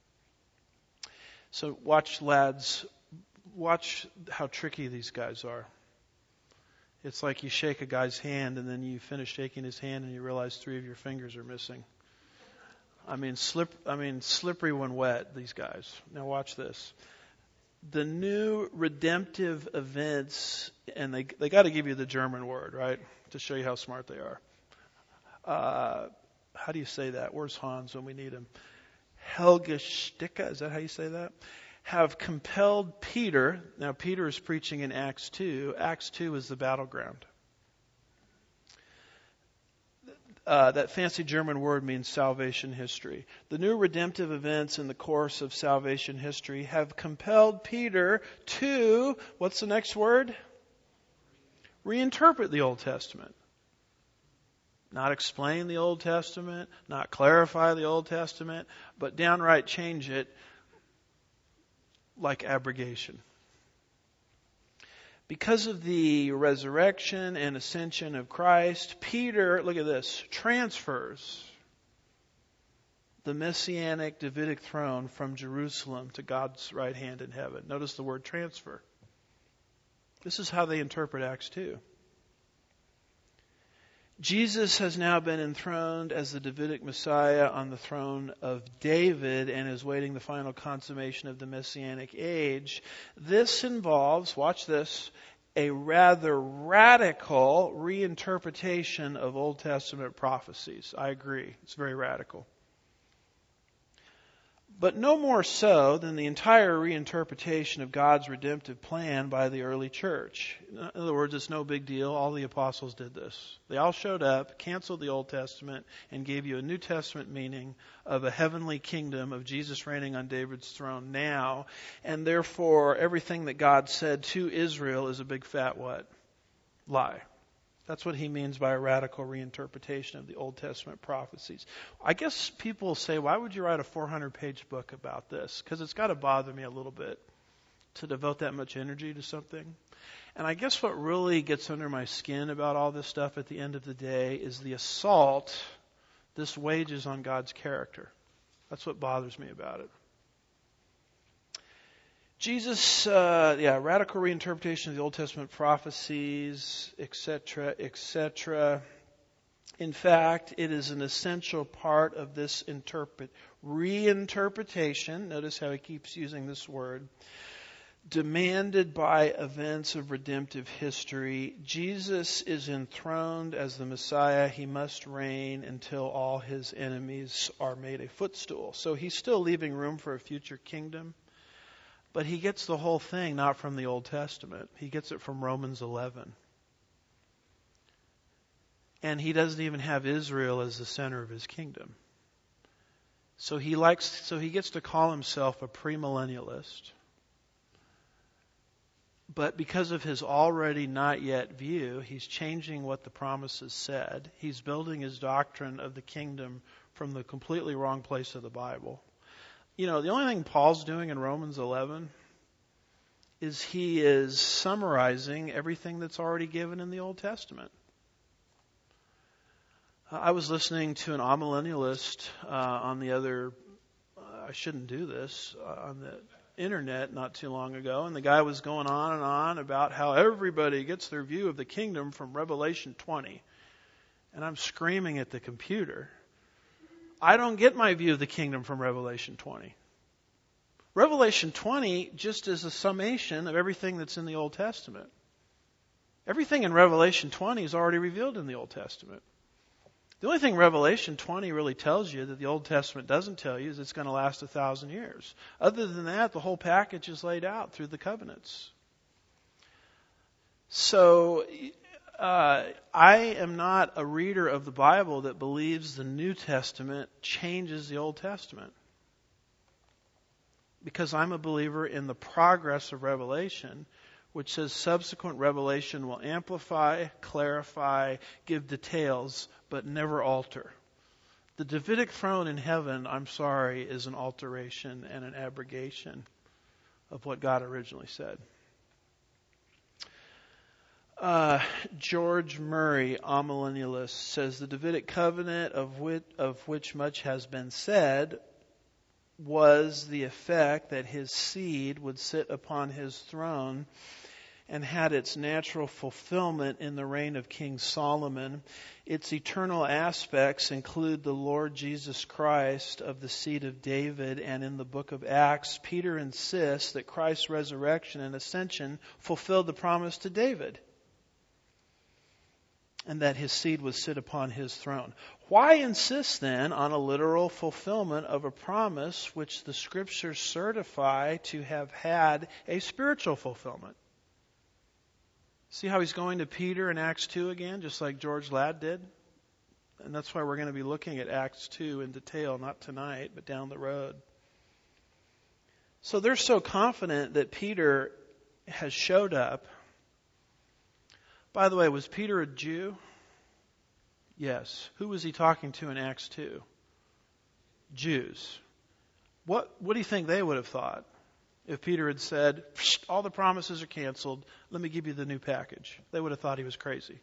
So watch Ladd's, watch how tricky these guys are. It's like you shake a guy's hand and then you finish shaking his hand and you realize three of your fingers are missing. I mean, slip, I mean, slippery when wet, these guys. Now watch this. The new redemptive events, and they they got to give you the German word, right, to show you how smart they are. Uh, how do you say that? Where's Hans when we need him? Helge Sticka, is that how you say that? Have compelled Peter. Now, Peter is preaching in Acts two. Acts two is the battleground. Uh, that fancy German word means salvation history. The new redemptive events in the course of salvation history have compelled Peter to, what's the next word? Reinterpret the Old Testament. Not explain the Old Testament, not clarify the Old Testament, but downright change it like abrogation. Because of the resurrection and ascension of Christ, Peter, look at this, transfers the Messianic Davidic throne from Jerusalem to God's right hand in heaven. Notice the word transfer. This is how they interpret Acts two. Jesus has now been enthroned as the Davidic Messiah on the throne of David and is waiting the final consummation of the Messianic age. This involves, watch this, a rather radical reinterpretation of Old Testament prophecies. I agree. It's very radical. but no more so than the entire reinterpretation of God's redemptive plan by the early church. In other words, it's no big deal. All the apostles did this. They all showed up, canceled the Old Testament, and gave you a New Testament meaning of a heavenly kingdom of Jesus reigning on David's throne now. And therefore, everything that God said to Israel is a big fat what? Lie. That's what he means by a radical reinterpretation of the Old Testament prophecies. I guess people say, why would you write a four hundred page book about this? Because it's got to bother me a little bit to devote that much energy to something. And I guess what really gets under my skin about all this stuff at the end of the day is the assault this wages on God's character. That's what bothers me about it. Jesus, uh, yeah, radical reinterpretation of the Old Testament prophecies, et cetera, et cetera. In fact, it is an essential part of this interpret reinterpretation. Notice how he keeps using this word. Demanded by events of redemptive history. Jesus is enthroned as the Messiah. He must reign until all his enemies are made a footstool. So he's still leaving room for a future kingdom. But he gets the whole thing not from the Old Testament. He gets it from Romans eleven. And he doesn't even have Israel as the center of his kingdom. So he likes, so he gets to call himself a premillennialist. But because of his already not yet view, he's changing what the promises said. He's building his doctrine of the kingdom from the completely wrong place of the Bible. You know, the only thing Paul's doing in Romans eleven is he is summarizing everything that's already given in the Old Testament. I was listening to an amillennialist uh, on the other, uh, I shouldn't do this, uh, on the internet not too long ago, and the guy was going on and on about how everybody gets their view of the kingdom from Revelation twenty. And I'm screaming at the computer. I don't get my view of the kingdom from Revelation twenty. Revelation twenty just is a summation of everything that's in the Old Testament. Everything in Revelation twenty is already revealed in the Old Testament. The only thing Revelation twenty really tells you that the Old Testament doesn't tell you is it's going to last a thousand years. Other than that, the whole package is laid out through the covenants. So, uh, I am not a reader of the Bible that believes the New Testament changes the Old Testament. Because I'm a believer in the progress of Revelation, which says subsequent revelation will amplify, clarify, give details, but never alter. The Davidic throne in heaven, I'm sorry, is an alteration and an abrogation of what God originally said. Uh, George Murray, amillennialist, says the Davidic covenant, of which, of which much has been said, was the effect that his seed would sit upon his throne and had its natural fulfillment in the reign of King Solomon. Its eternal aspects include the Lord Jesus Christ of the seed of David, and in the book of Acts, Peter insists that Christ's resurrection and ascension fulfilled the promise to David, and that his seed would sit upon his throne. Why insist then on a literal fulfillment of a promise which the Scriptures certify to have had a spiritual fulfillment? See how he's going to Peter in Acts two again, just like George Ladd did? And that's why we're going to be looking at Acts two in detail, not tonight, but down the road. So they're so confident that Peter has showed up. By the way, was Peter a Jew? Yes. Who was he talking to in Acts two? Jews. What, what do you think they would have thought if Peter had said, all the promises are canceled, let me give you the new package? They would have thought he was crazy.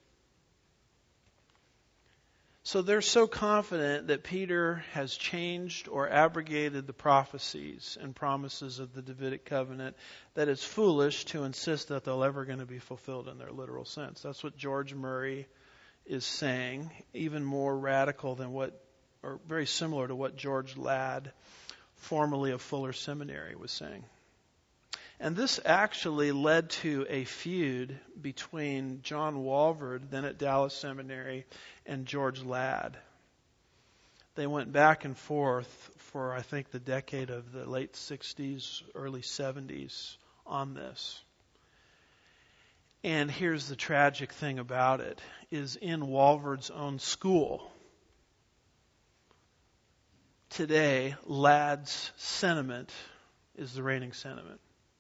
So they're so confident that Peter has changed or abrogated the prophecies and promises of the Davidic covenant that it's foolish to insist that they're ever going to be fulfilled in their literal sense. That's what George Murray is saying, even more radical than what, or very similar to what George Ladd, formerly of Fuller Seminary, was saying. And this actually led to a feud between John Walvoord, then at Dallas Seminary, and George Ladd. They went back and forth for, I think, the decade of the late sixties, early seventies on this. And here's the tragic thing about it, is in Walvoord's own school, today, Ladd's sentiment is the reigning sentiment.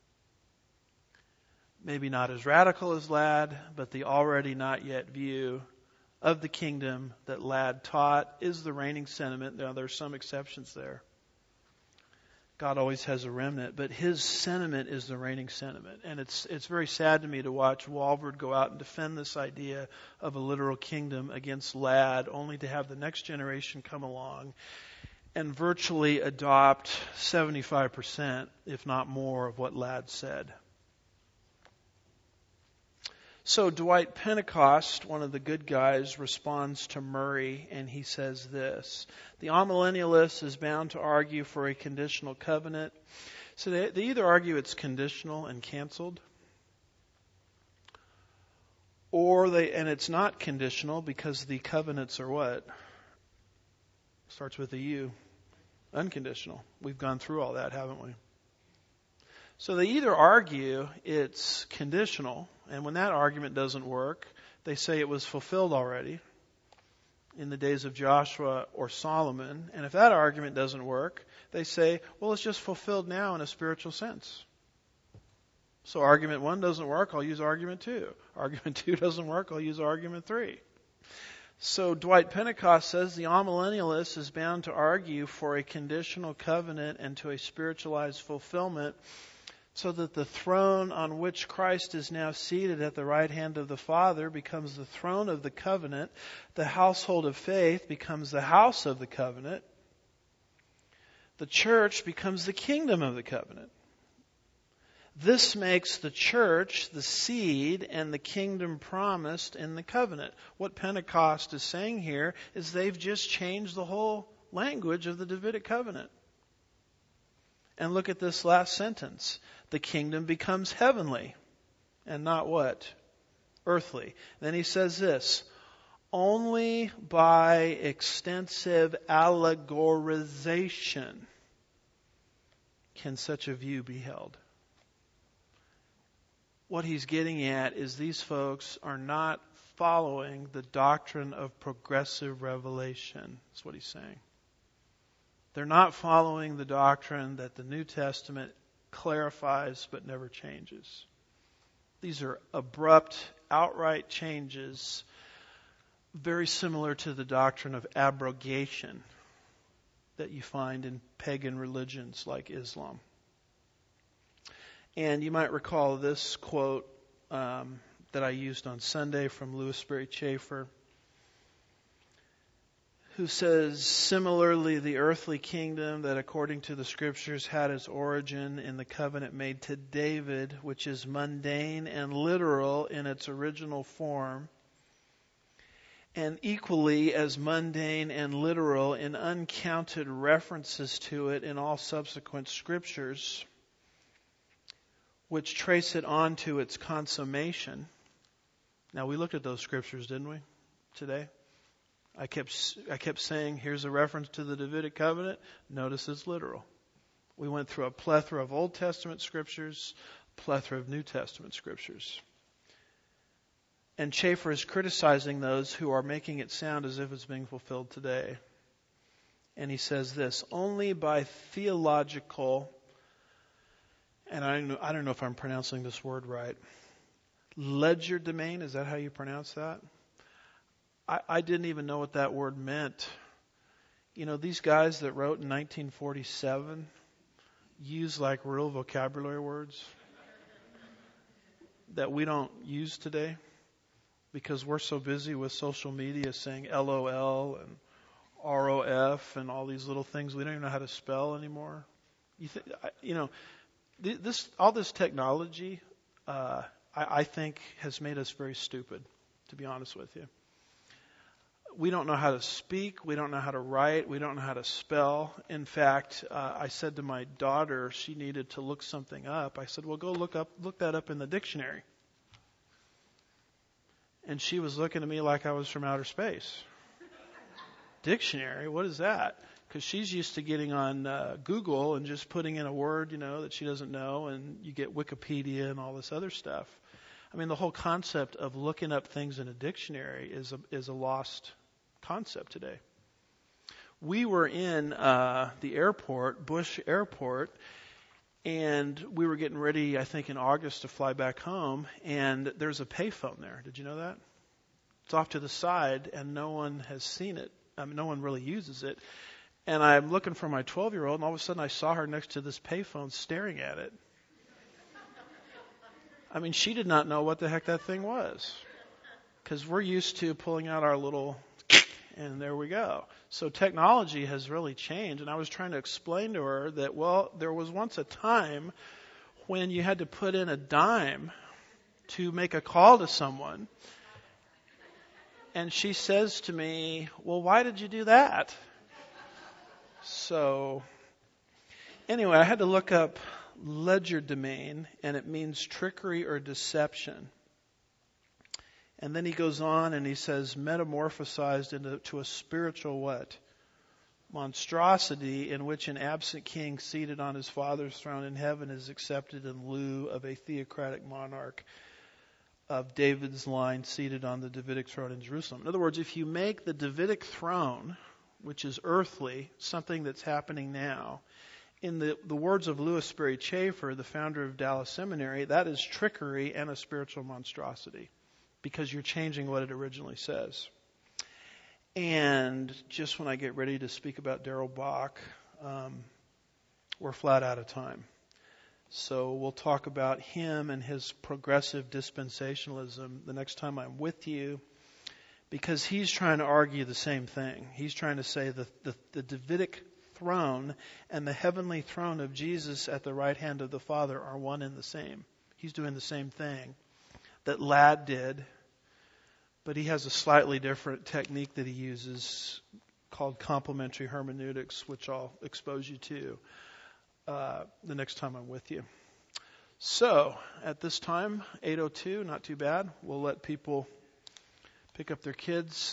Maybe not as radical as Ladd, but the already not yet view of the kingdom that Ladd taught is the reigning sentiment. Now, there are some exceptions there. God always has a remnant, but his sentiment is the reigning sentiment. And it's it's very sad to me to watch Walvoord go out and defend this idea of a literal kingdom against Ladd, only to have the next generation come along and virtually adopt seventy-five percent, if not more, of what Ladd said. So Dwight Pentecost, one of the good guys, responds to Murray, and he says this: the amillennialist is bound to argue for a conditional covenant. So they, they either argue it's conditional and canceled, or they and it's not conditional because the covenants are what? Starts with a U. Unconditional. We've gone through all that, haven't we? So they either argue it's conditional, and when that argument doesn't work, they say it was fulfilled already in the days of Joshua or Solomon. And if that argument doesn't work, they say, well, it's just fulfilled now in a spiritual sense. So argument one doesn't work, I'll use argument two. Argument two doesn't work, I'll use argument three. So Dwight Pentecost says the amillennialist is bound to argue for a conditional covenant and to a spiritualized fulfillment, so that the throne on which Christ is now seated at the right hand of the Father becomes the throne of the covenant. The household of faith becomes the house of the covenant. The church becomes the kingdom of the covenant. This makes the church the seed and the kingdom promised in the covenant. What Pentecost is saying here is they've just changed the whole language of the Davidic covenant. And look at this last sentence. The kingdom becomes heavenly and not what? Earthly. Then he says this: only by extensive allegorization can such a view be held. What he's getting at is these folks are not following the doctrine of progressive revelation. That's what he's saying. They're not following the doctrine that the New Testament clarifies but never changes. These are abrupt, outright changes, very similar to the doctrine of abrogation that you find in pagan religions like Islam. And you might recall this quote um, that I used on Sunday from Louis Sperry Chafer, who says, similarly, the earthly kingdom that according to the scriptures had its origin in the covenant made to David, which is mundane and literal in its original form, and equally as mundane and literal in uncounted references to it in all subsequent scriptures, which trace it on to its consummation. Now, we looked at those scriptures, didn't we, today? I kept I kept saying, here's a reference to the Davidic covenant. Notice it's literal. We went through a plethora of Old Testament scriptures, plethora of New Testament scriptures. And Chafer is criticizing those who are making it sound as if it's being fulfilled today. And he says this: only by theological, and I don't know, I don't know if I'm pronouncing this word right, legerdemain, is that how you pronounce that? I, I didn't even know what that word meant. You know, these guys that wrote in nineteen forty-seven use like real vocabulary words that we don't use today because we're so busy with social media saying L O L and R O F and all these little things we don't even know how to spell anymore. You, th- you know, this all this technology, uh, I, I think, has made us very stupid, to be honest with you. We don't know how to speak. We don't know how to write. We don't know how to spell. In fact, uh, I said to my daughter, she needed to look something up. I said, well, go look up, look that up in the dictionary. And she was looking at me like I was from outer space. Dictionary? What is that? because she's used to getting on uh, Google and just putting in a word, you know, that she doesn't know, and you get Wikipedia and all this other stuff. I mean, the whole concept of looking up things in a dictionary is a, is a lost concept today. We were in uh, the airport, Bush Airport, and we were getting ready, I think, in August to fly back home, and there's a payphone there. Did you know that? It's off to the side, and no one has seen it. I mean, no one really uses it. And I'm looking for my twelve-year-old, and all of a sudden I saw her next to this payphone staring at it. I mean, she did not know what the heck that thing was, because we're used to pulling out our little, and there we go. So technology has really changed, and I was trying to explain to her that, well, there was once a time when you had to put in a dime to make a call to someone. And she says to me, well, why did you do that? So anyway, I had to look up legerdemain, and it means trickery or deception. And then he goes on and he says, metamorphosized into to a spiritual what? Monstrosity, in which an absent king seated on his father's throne in heaven is accepted in lieu of a theocratic monarch of David's line seated on the Davidic throne in Jerusalem. In other words, if you make the Davidic throne, which is earthly, something that's happening now, in the, the words of Lewis Sperry Chafer, the founder of Dallas Seminary, that is trickery and a spiritual monstrosity, because you're changing what it originally says. And just when I get ready to speak about Darrell Bock, um, we're flat out of time. So we'll talk about him and his progressive dispensationalism the next time I'm with you, because he's trying to argue the same thing. He's trying to say that the, the Davidic throne and the heavenly throne of Jesus at the right hand of the Father are one and the same. He's doing the same thing that Ladd did, but he has a slightly different technique that he uses called complementary hermeneutics, which I'll expose you to uh, the next time I'm with you. So, at this time, eight oh two, not too bad. We'll let people pick up their kids.